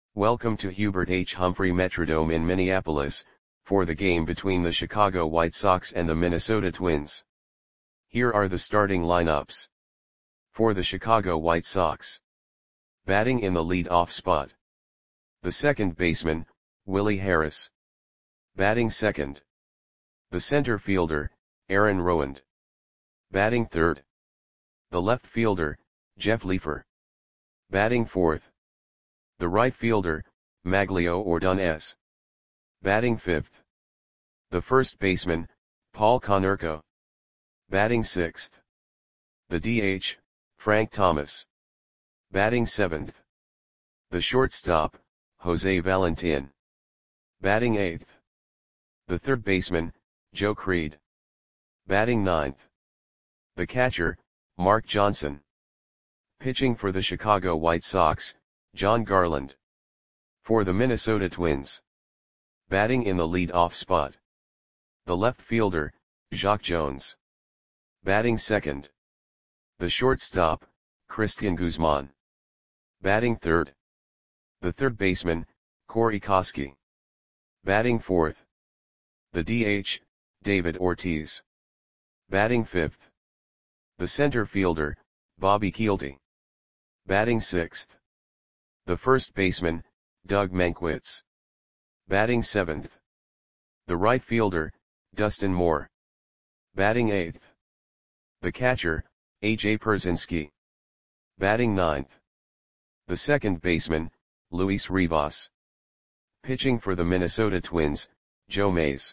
Welcome to Hubert H. Humphrey Metrodome in Minneapolis, for the game between the Chicago White Sox and the Minnesota Twins. Here are the starting lineups. For the Chicago White Sox. Batting in the lead-off spot. The second baseman, Willie Harris. Batting second. The center fielder, Aaron Rowand. Batting third. The left fielder, Jeff Leefer. Batting fourth. The right fielder, Magglio Ordonez. Batting fifth. The first baseman, Paul Konerko. Batting sixth. The DH, Frank Thomas. Batting seventh. The shortstop, Jose Valentin. Batting eighth. The third baseman, Joe Creed. Batting ninth. The catcher, Mark Johnson. Pitching for the Chicago White Sox, Jon Garland. For the Minnesota Twins. Batting in the lead-off spot. The left fielder, Jacque Jones. Batting second. The shortstop, Cristian Guzman. Batting third. The third baseman, Corey Koskie. Batting fourth. The DH, David Ortiz. Batting fifth. The center fielder, Bobby Kielty. Batting sixth. The first baseman, Doug Mankiewicz. Batting seventh. The right fielder, Dustin Moore. Batting eighth. The catcher, A.J. Pierzynski. Batting ninth. The second baseman, Luis Rivas. Pitching for the Minnesota Twins, Joe Mays.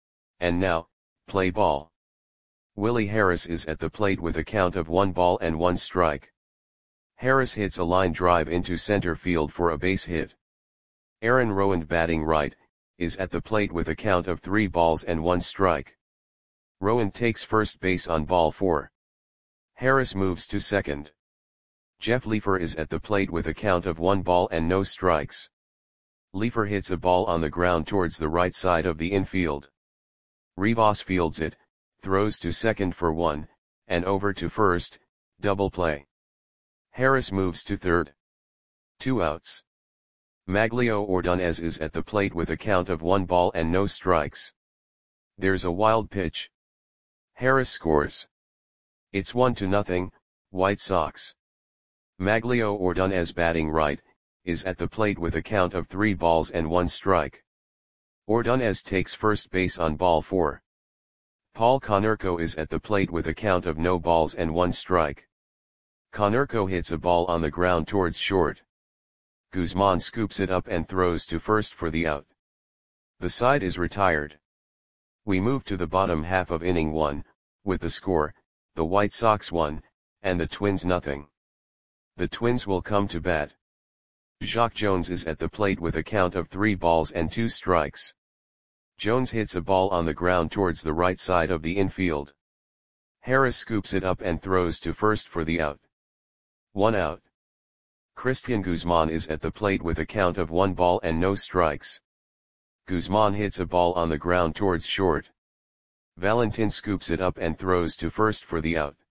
And now, play ball. Willie Harris is at the plate with a count of 1-1 strike. Harris hits a line drive into center field for a base hit. Aaron Rowand, batting right, is at the plate with a count of 3-1 strike. Rowand takes first base on ball 4. Harris moves to second. Jeff Leefer is at the plate with a count of 1-0 strikes. Leefer hits a ball on the ground towards the right side of the infield. Rivas fields it, throws to second for 1, and over to first, double play. Harris moves to third. 2 outs. Magglio Ordonez is at the plate with a count of 1-0 strikes. There's a wild pitch. Harris scores. It's 1-0, White Sox. Magglio Ordonez, batting right, is at the plate with a count of 3-1 strike. Ordonez takes first base on ball 4. Paul Konerko is at the plate with a count of 0-1 strike. Konerko hits a ball on the ground towards short. Guzman scoops it up and throws to first for the out. The side is retired. We move to the bottom half of inning 1, with the score, the White Sox 1, and the Twins 0. The Twins will come to bat. Jacque Jones is at the plate with a count of 3-2 strikes. Jones hits a ball on the ground towards the right side of the infield. Harris scoops it up and throws to first for the out. 1 out. Cristian Guzman is at the plate with a count of 1-0 strikes. Guzman hits a ball on the ground towards short. Valentin scoops it up and throws to first for the out.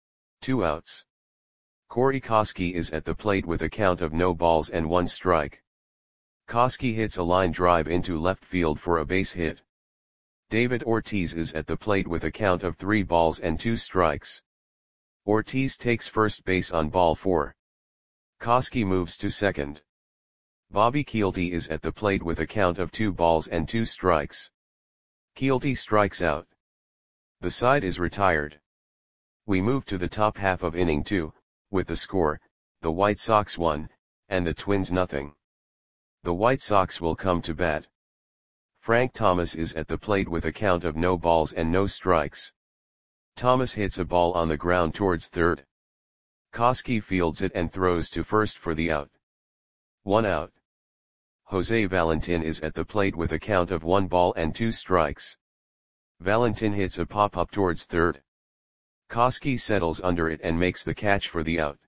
2 outs. Corey Koskie is at the plate with a count of 0-1 strike. Koskie hits a line drive into left field for a base hit. David Ortiz is at the plate with a count of 3-2 strikes. Ortiz takes first base on ball 4. Koskie moves to second. Bobby Kielty is at the plate with a count of 2-2 strikes. Kielty strikes out. The side is retired. We move to the top half of inning 2, with the score, the White Sox 1, and the Twins 0. The White Sox will come to bat. Frank Thomas is at the plate with a count of 0 strikes. Thomas hits a ball on the ground towards third. Koskie fields it and throws to first for the out. 1 out. Jose Valentin is at the plate with a count of 1-2 strikes. Valentin hits a pop-up towards third. Koskie settles under it and makes the catch for the out.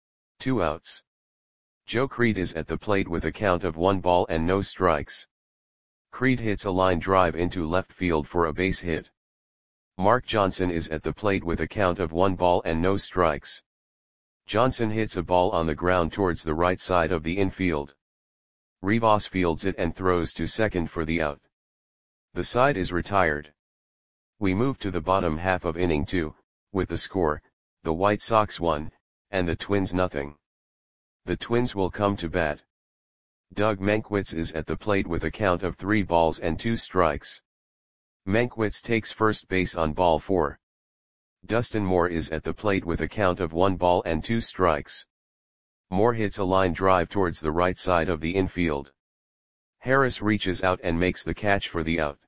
2 outs. Joe Creed is at the plate with a count of 1-0 strikes. Creed hits a line drive into left field for a base hit. Mark Johnson is at the plate with a count of 1-0 strikes. Johnson hits a ball on the ground towards the right side of the infield. Rivas fields it and throws to second for the out. The side is retired. We move to the bottom half of inning 2, with the score, the White Sox 1, and the Twins nothing. The Twins will come to bat. Doug Mankiewicz is at the plate with a count of 3 balls and 2 strikes. Mankiewicz takes first base on ball 4. Dustin Moore is at the plate with a count of 1 ball and 2 strikes. Moore hits a line drive towards the right side of the infield. Harris reaches out and makes the catch for the out.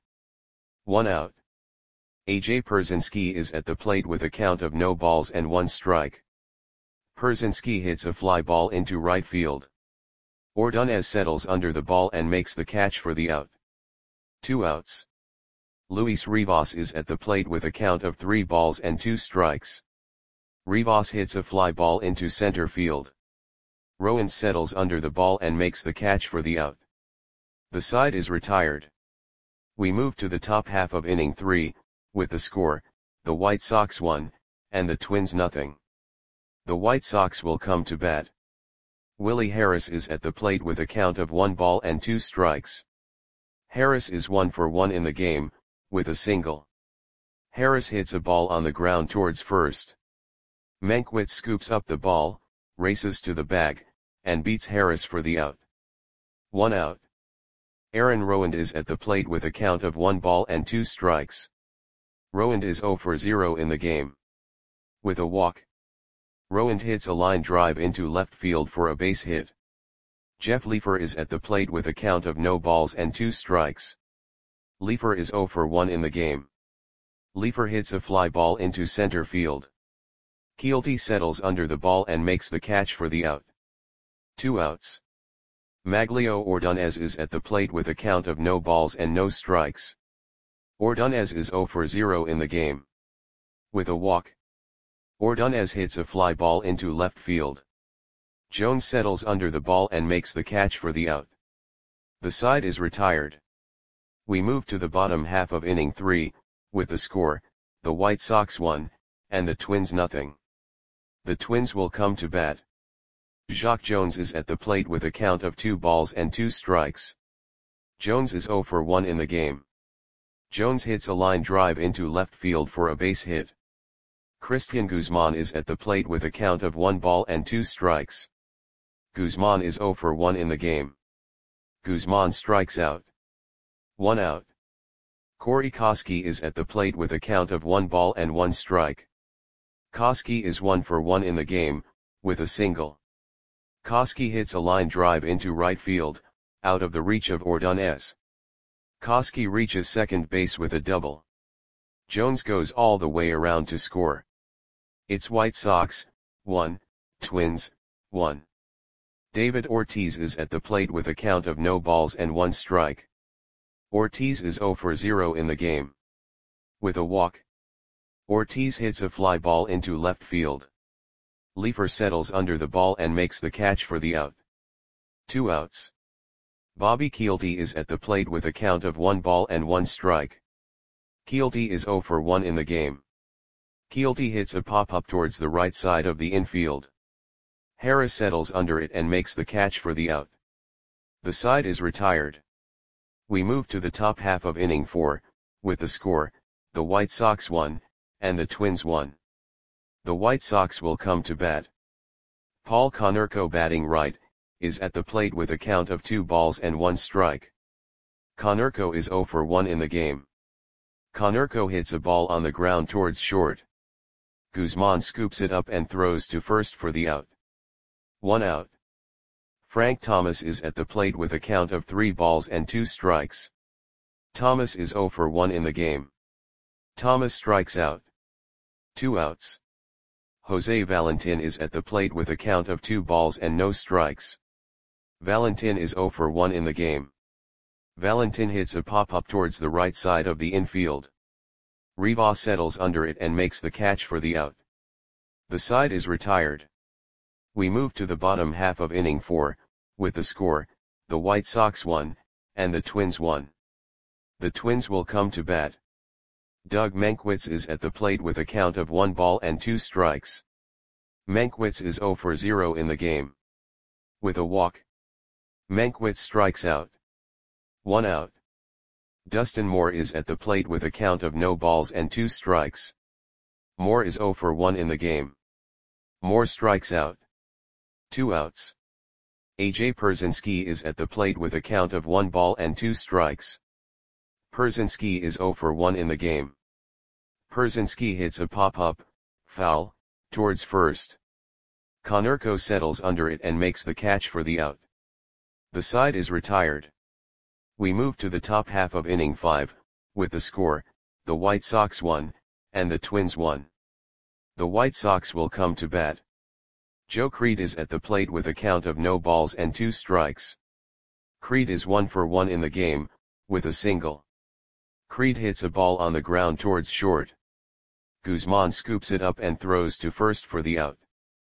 1 out. A.J. Pierzynski is at the plate with a count of no balls and 1 strike. Pierzynski hits a fly ball into right field. Ordonez settles under the ball and makes the catch for the out. 2 outs. Luis Rivas is at the plate with a count of 3 balls and 2 strikes. Rivas hits a fly ball into center field. Rowan settles under the ball and makes the catch for the out. The side is retired. We move to the top half of inning 3, with the score, the White Sox 1, and the Twins nothing. The White Sox will come to bat. Willie Harris is at the plate with a count of 1 ball and 2 strikes. Harris is 1 for 1 in the game, with a single. Harris hits a ball on the ground towards first. Mankiewicz scoops up the ball, races to the bag, and beats Harris for the out. 1 out. Aaron Rowand is at the plate with a count of 1 ball and 2 strikes. Rowand is 0 for 0 in the game. With a walk. Rowand hits a line drive into left field for a base hit. Jeff Leefer is at the plate with a count of no balls and 2 strikes. Leefer is 0 for 1 in the game. Leefer hits a fly ball into center field. Keelty settles under the ball and makes the catch for the out. 2 outs. Maglio Ordonez is at the plate with a count of no balls and no strikes. Ordonez is 0 for 0 in the game. With a walk. Ordonez hits a fly ball into left field. Jones settles under the ball and makes the catch for the out. The side is retired. We move to the bottom half of inning 3, with the score, the White Sox 1, and the Twins nothing. The Twins will come to bat. Jacque Jones is at the plate with a count of 2 balls and 2 strikes. Jones is 0 for 1 in the game. Jones hits a line drive into left field for a base hit. Christian Guzman is at the plate with a count of 1 ball and 2 strikes. Guzman is 0 for 1 in the game. Guzman strikes out. 1 out. Corey Koskie is at the plate with a count of 1 ball and 1 strike. Koskie is 1 for 1 in the game, with a single. Koskie hits a line drive into right field, out of the reach of Ordonez. Koskie reaches second base with a double. Jones goes all the way around to score. It's White Sox, 1, Twins, 1. David Ortiz is at the plate with a count of no balls and 1 strike. Ortiz is 0 for 0 in the game. With a walk. Ortiz hits a fly ball into left field. Leefer settles under the ball and makes the catch for the out. 2 outs. Bobby Keelty is at the plate with a count of 1 ball and 1 strike. Keelty is 0 for 1 in the game. Keelty hits a pop-up towards the right side of the infield. Harris settles under it and makes the catch for the out. The side is retired. We move to the top half of inning 4, with the score, the White Sox 1, and the Twins 1. The White Sox will come to bat. Paul Konerko, batting right, is at the plate with a count of 2 balls and 1 strike. Konerko is 0 for 1 in the game. Konerko hits a ball on the ground towards short. Guzman scoops it up and throws to first for the out. 1 out. Frank Thomas is at the plate with a count of 3 balls and 2 strikes. Thomas is 0 for 1 in the game. Thomas strikes out. 2 outs. Jose Valentin is at the plate with a count of 2 balls and no strikes. Valentin is 0 for 1 in the game. Valentin hits a pop-up towards the right side of the infield. Rivas settles under it and makes the catch for the out. The side is retired. We move to the bottom half of inning 4, with the score, the White Sox 1, and the Twins 1. The Twins will come to bat. Doug Mankiewicz is at the plate with a count of 1 ball and 2 strikes. Mankiewicz is 0 for 0 in the game. With a walk. Mankiewicz strikes out. 1 out. Dustin Moore is at the plate with a count of no balls and 2 strikes. Moore is 0 for 1 in the game. Moore strikes out. 2 outs. AJ Pierzynski is at the plate with a count of 1 ball and 2 strikes. Pierzynski is 0 for 1 in the game. Pierzynski hits a pop-up, foul, towards first. Konerko settles under it and makes the catch for the out. The side is retired. We move to the top half of inning 5, with the score, the White Sox 1, and the Twins 1. The White Sox will come to bat. Joe Creed is at the plate with a count of no balls and 2 strikes. Creed is 1 for 1 in the game, with a single. Creed hits a ball on the ground towards short. Guzman scoops it up and throws to first for the out.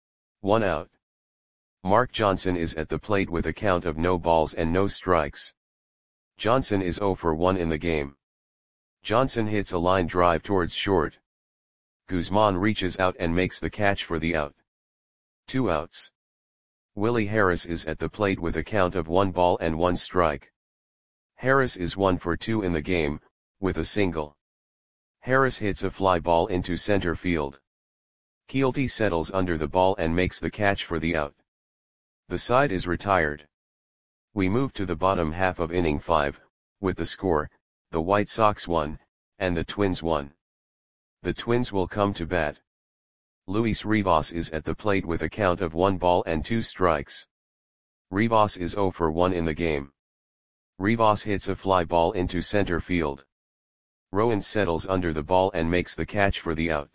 1 out. Mark Johnson is at the plate with a count of no balls and no strikes. Johnson is 0 for 1 in the game. Johnson hits a line drive towards short. Guzman reaches out and makes the catch for the out. 2 outs. Willie Harris is at the plate with a count of 1 ball and 1 strike. Harris is 1 for 2 in the game, with a single. Harris hits a fly ball into center field. Keelty settles under the ball and makes the catch for the out. The side is retired. We move to the bottom half of inning 5, with the score, the White Sox 1, and the Twins 1. The Twins will come to bat. Luis Rivas is at the plate with a count of 1 ball and 2 strikes. Rivas is 0 for 1 in the game. Rivas hits a fly ball into center field. Rowan settles under the ball and makes the catch for the out.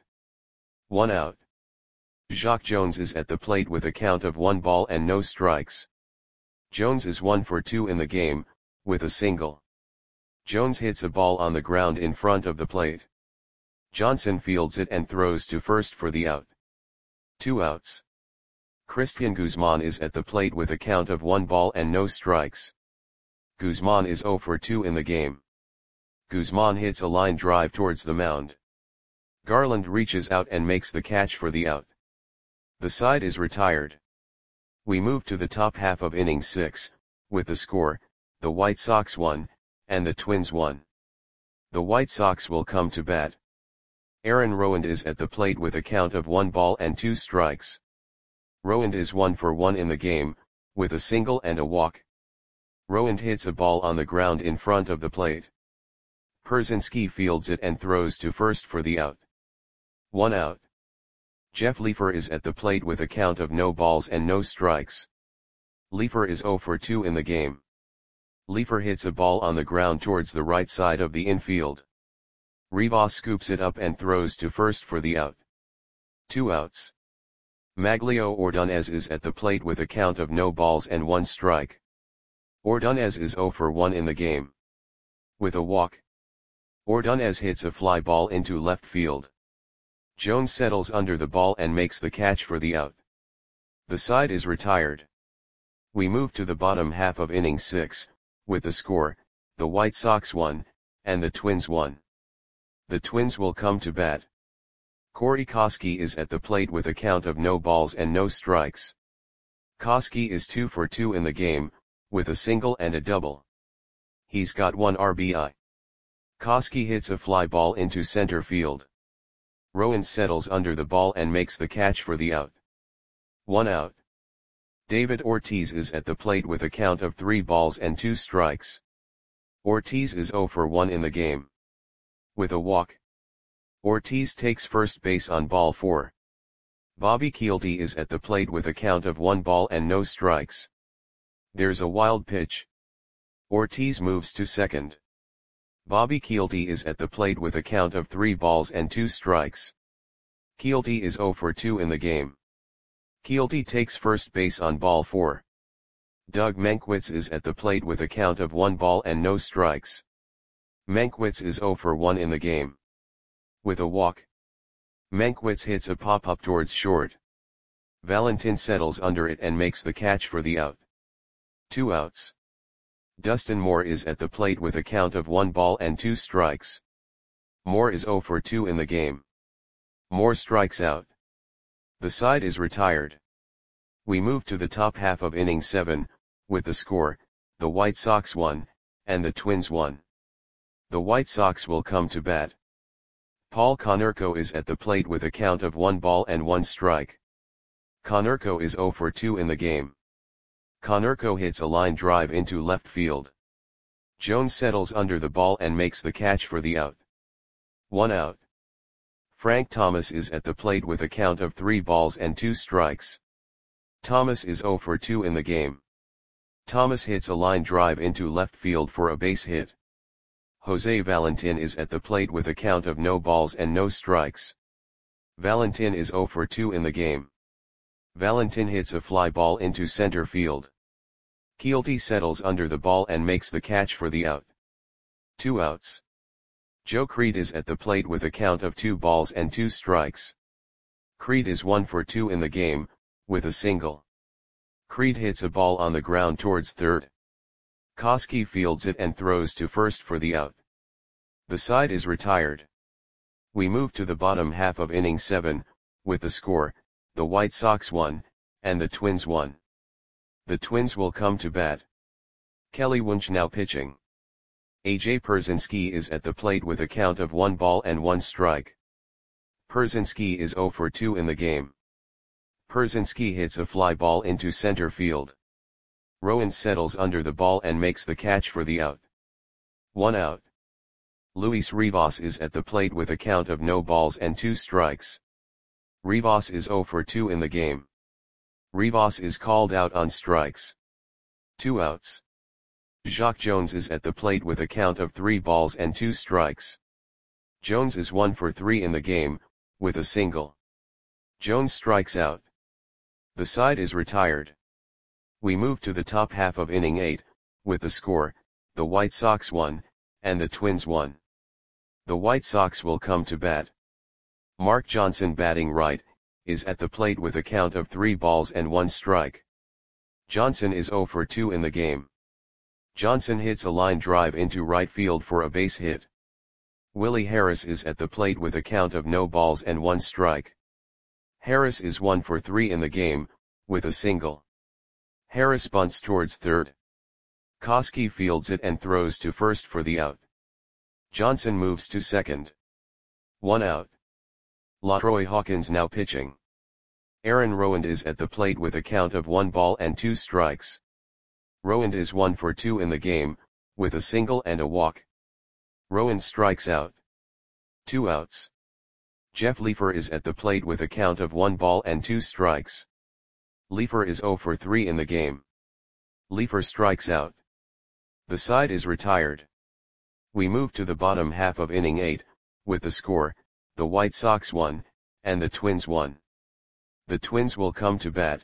1 out. Jacque Jones is at the plate with a count of 1 ball and no strikes. Jones is 1 for 2 in the game, with a single. Jones hits a ball on the ground in front of the plate. Johnson fields it and throws to first for the out. 2 outs. Cristian Guzman is at the plate with a count of 1 ball and no strikes. Guzman is 0 for 2 in the game. Guzman hits a line drive towards the mound. Garland reaches out and makes the catch for the out. The side is retired. We move to the top half of inning 6, with the score, the White Sox 1, and the Twins 1. The White Sox will come to bat. Aaron Rowand is at the plate with a count of 1 ball and 2 strikes. Rowand is 1 for 1 in the game, with a single and a walk. Rowand hits a ball on the ground in front of the plate. Pierzynski fields it and throws to first for the out. 1 out. Jeff Leefer is at the plate with a count of no balls and no strikes. Leefer is 0 for 2 in the game. Leefer hits a ball on the ground towards the right side of the infield. Rivas scoops it up and throws to first for the out. 2 outs. Maglio Ordonez is at the plate with a count of no balls and 1 strike. Ordonez is 0 for 1 in the game. With a walk. Ordonez hits a fly ball into left field. Jones settles under the ball and makes the catch for the out. The side is retired. We move to the bottom half of inning 6, with the score, the White Sox 1, and the Twins 1. The Twins will come to bat. Corey Koskie is at the plate with a count of no balls and no strikes. Koskie is 2 for 2 in the game, with a single and a double. He's got 1 RBI. Koskie hits a fly ball into center field. Rowan settles under the ball and makes the catch for the out. 1 out. David Ortiz is at the plate with a count of 3 balls and 2 strikes. Ortiz is 0 for 1 in the game. With a walk. Ortiz takes first base on ball 4. Bobby Keelty is at the plate with a count of 1 ball and no strikes. There's a wild pitch. Ortiz moves to second. Bobby Keelty is at the plate with a count of 3 balls and 2 strikes. Keelty is 0 for 2 in the game. Keelty takes first base on ball 4. Doug Mankiewicz is at the plate with a count of 1 ball and no strikes. Mankiewicz is 0 for 1 in the game. With a walk. Mankiewicz hits a pop-up towards short. Valentin settles under it and makes the catch for the out. 2 outs. Dustin Moore is at the plate with a count of 1 ball and 2 strikes. Moore is 0 for 2 in the game. Moore strikes out. The side is retired. We move to the top half of inning 7, With the score, the White Sox won, and the Twins won. The White Sox will come to bat. Paul Konerko is at the plate with a count of 1 ball and 1 strike. Konerko is 0 for 2 in the game. Konerko hits a line drive into left field. Jones settles under the ball and makes the catch for the out. 1 out. Frank Thomas is at the plate with a count of 3 balls and 2 strikes. Thomas is 0 for 2 in the game. Thomas hits a line drive into left field for a base hit. Jose Valentin is at the plate with a count of no balls and no strikes. Valentin is 0 for 2 in the game. Valentin hits a fly ball into center field. Keelty settles under the ball and makes the catch for the out. 2 outs. Joe Creed is at the plate with a count of 2 balls and 2 strikes. Creed is 1 for 2 in the game, with a single. Creed hits a ball on the ground towards third. Koski fields it and throws to first for the out. The side is retired. We move to the bottom half of inning 7, with the score, the White Sox won, and the Twins won. The Twins will come to bat. Kelly Wunsch now pitching. A.J. Pierzynski is at the plate with a count of 1 ball and 1 strike. Pierzynski is 0 for 2 in the game. Pierzynski hits a fly ball into center field. Rowan settles under the ball and makes the catch for the out. 1 out. Luis Rivas is at the plate with a count of no balls and 2 strikes. Rivas is 0 for 2 in the game. Rivas is called out on strikes. 2 outs. Jacque Jones is at the plate with a count of 3 balls and 2 strikes. Jones is 1 for 3 in the game, with a single. Jones strikes out. The side is retired. We move to the top half of inning 8, with the score, the White Sox won, and the Twins won. The White Sox will come to bat. Mark Johnson batting right, is at the plate with a count of 3 balls and 1 strike. Johnson is 0 for 2 in the game. Johnson hits a line drive into right field for a base hit. Willie Harris is at the plate with a count of no balls and 1 strike. Harris is 1 for 3 in the game, with a single. Harris bunts towards third. Koski fields it and throws to first for the out. Johnson moves to second. 1 out. LaTroy Hawkins now pitching. Aaron Rowand is at the plate with a count of 1 ball and 2 strikes. Rowand is 1 for 2 in the game, with a single and a walk. Rowand strikes out. 2 outs. Jeff Leefer is at the plate with a count of 1 ball and 2 strikes. Leefer is 0 for 3 in the game. Leefer strikes out. The side is retired. We move to the bottom half of inning 8, with the score, the White Sox won, and the Twins won. The Twins will come to bat.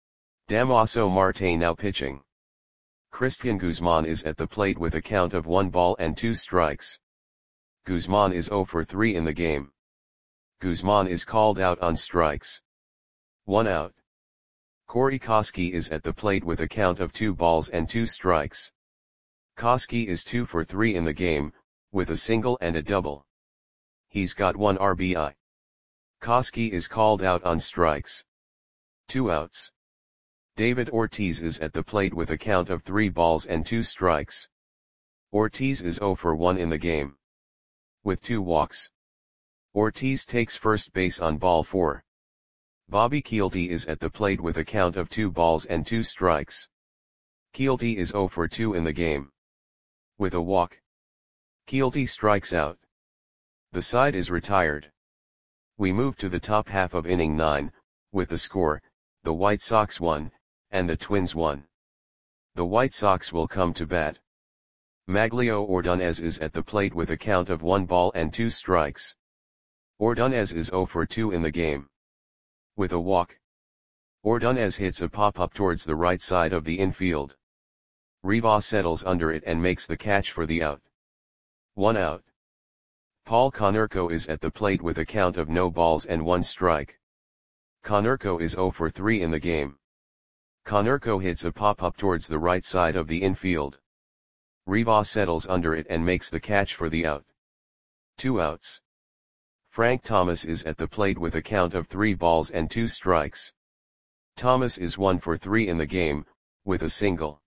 Damaso Marte now pitching. Christian Guzman is at the plate with a count of 1 ball and 2 strikes. Guzman is 0 for 3 in the game. Guzman is called out on strikes. 1 out. Corey Koski is at the plate with a count of 2 balls and 2 strikes. Koski is 2 for 3 in the game, with a single and a double. He's got 1 RBI. Koski is called out on strikes. 2 outs. David Ortiz is at the plate with a count of 3 balls and 2 strikes. Ortiz is 0 for 1 in the game. With 2 walks. Ortiz takes first base on ball 4. Bobby Keelty is at the plate with a count of 2 balls and 2 strikes. Keelty is 0 for 2 in the game. With a walk. Keelty strikes out. The side is retired. We move to the top half of inning 9, with the score, the White Sox won, and the Twins won. The White Sox will come to bat. Maglio Ordonez is at the plate with a count of 1 ball and 2 strikes. Ordonez is 0 for 2 in the game. With a walk. Ordonez hits a pop-up towards the right side of the infield. Rivas settles under it and makes the catch for the out. 1 out. Paul Konerko is at the plate with a count of no balls and 1 strike. Konerko is 0 for 3 in the game. Konerko hits a pop-up towards the right side of the infield. Rivas settles under it and makes the catch for the out. 2 outs. Frank Thomas is at the plate with a count of 3 balls and 2 strikes. Thomas is 1 for 3 in the game, with a single.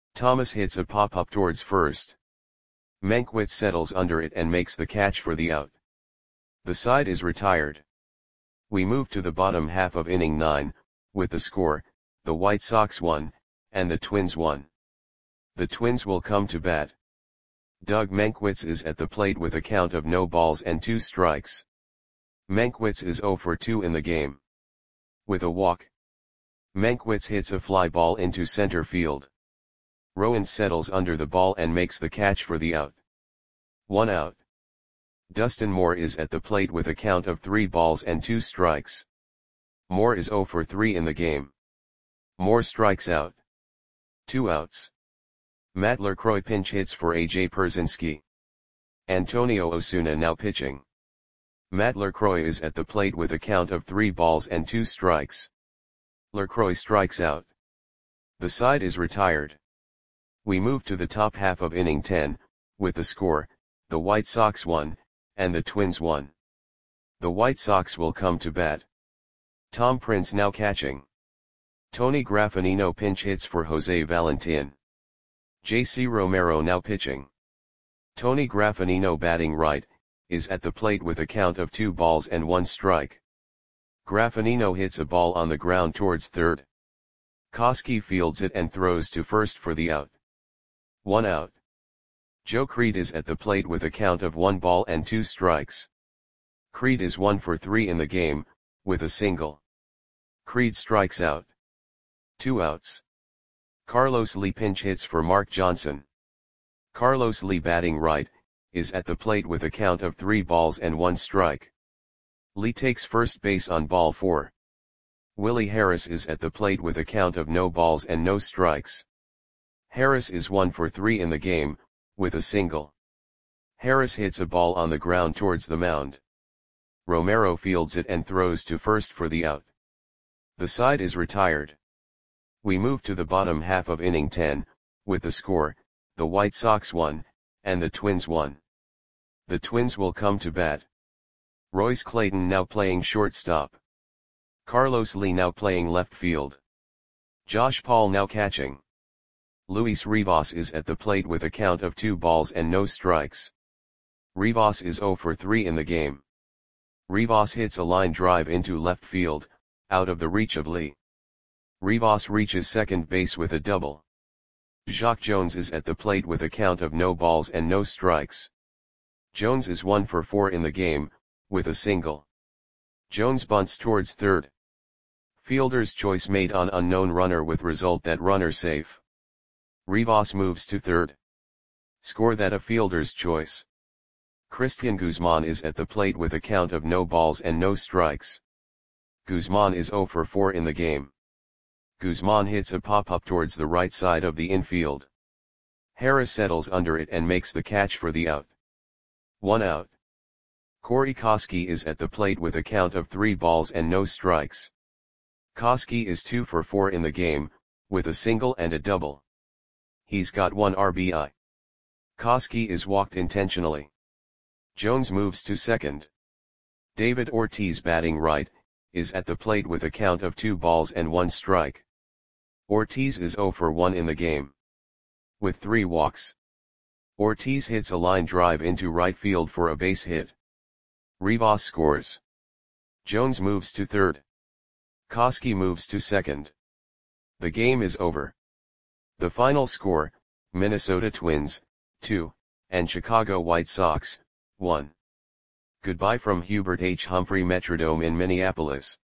Thomas hits a pop-up towards first. Mankiewicz settles under it and makes the catch for the out. The side is retired. We move to the bottom half of inning 9, with the score, the White Sox 1, and the Twins 1. The Twins will come to bat. Doug Mankiewicz is at the plate with a count of no balls and 2 strikes. Mankiewicz is 0 for 2 in the game. With a walk, Mankiewicz hits a fly ball into center field. Rowan settles under the ball and makes the catch for the out. 1 out. Dustin Moore is at the plate with a count of 3 balls and 2 strikes. Moore is 0 for 3 in the game. Moore strikes out. 2 outs. Matt LaCroix pinch hits for A.J. Pierzynski. Antonio Osuna now pitching. Matt LaCroix is at the plate with a count of 3 balls and 2 strikes. LaCroix strikes out. The side is retired. We move to the top half of inning 10, with the score, the White Sox 1, and the Twins 1. The White Sox will come to bat. Tom Prince now catching. Tony Graffanino pinch hits for Jose Valentin. J.C. Romero now pitching. Tony Graffanino batting right, is at the plate with a count of 2 balls and 1 strike. Graffanino hits a ball on the ground towards third. Koski fields it and throws to first for the out. 1 out. Joe Creed is at the plate with a count of 1 ball and 2 strikes. Creed is 1 for 3 in the game, with a single. Creed strikes out. 2 outs. Carlos Lee pinch hits for Mark Johnson. Carlos Lee batting right, is at the plate with a count of 3 balls and 1 strike. Lee takes first base on ball 4. Willie Harris is at the plate with a count of no balls and no strikes. Harris is 1 for 3 in the game, with a single. Harris hits a ball on the ground towards the mound. Romero fields it and throws to first for the out. The side is retired. We move to the bottom half of inning 10, with the score, the White Sox 1, and the Twins 1. The Twins will come to bat. Royce Clayton now playing shortstop. Carlos Lee now playing left field. Josh Paul now catching. Luis Rivas is at the plate with a count of 2 balls and no strikes. Rivas is 0 for 3 in the game. Rivas hits a line drive into left field, out of the reach of Lee. Rivas reaches second base with a double. Jacque Jones is at the plate with a count of no balls and no strikes. Jones is 1 for 4 in the game, with a single. Jones bunts towards third. Fielder's choice made on unknown runner with result that runner safe. Rivas moves to third. Score that a fielder's choice. Christian Guzman is at the plate with a count of no balls and no strikes. Guzman is 0 for 4 in the game. Guzman hits a pop-up towards the right side of the infield. Harris settles under it and makes the catch for the out. 1 out. Corey Koski is at the plate with a count of 3 balls and no strikes. Koski is 2 for 4 in the game, with a single and a double. He's got 1 RBI. Koski is walked intentionally. Jones moves to second. David Ortiz batting right, is at the plate with a count of 2 balls and 1 strike. Ortiz is 0 for 1 in the game. With 3 walks. Ortiz hits a line drive into right field for a base hit. Rivas scores. Jones moves to third. Koski moves to second. The game is over. The final score, Minnesota Twins, 2, and Chicago White Sox, 1. Goodbye from Hubert H. Humphrey Metrodome in Minneapolis.